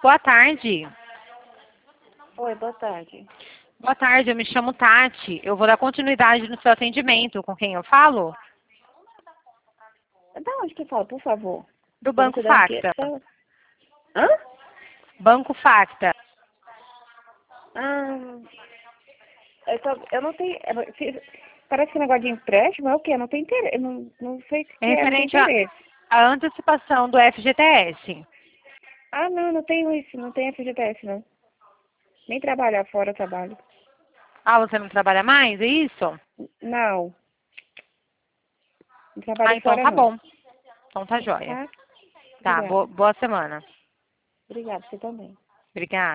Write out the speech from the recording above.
Boa tarde. Oi, boa tarde. Boa tarde, eu me chamo Tati. Eu vou dar continuidade no seu atendimento. Com quem eu falo? Da onde que fala, por favor? Do Tô Banco cuidando aqui. Facta. Hã? Banco Facta. Ah, eu não tenho... Parece que é negócio de empréstimo é o quê? Eu não tenho interesse. Não sei o É que é, não tenho referente interesse. à antecipação do FGTS. Ah, não tenho isso. Não tenho FGTS, não. Nem trabalhar fora eu trabalho. Ah, você não trabalha mais, é isso? Não. Não Ah, trabalho então fora, tá não. bom. Então tá jóia. Tá? Tá, Obrigada. boa semana. Obrigada, você também. Obrigada.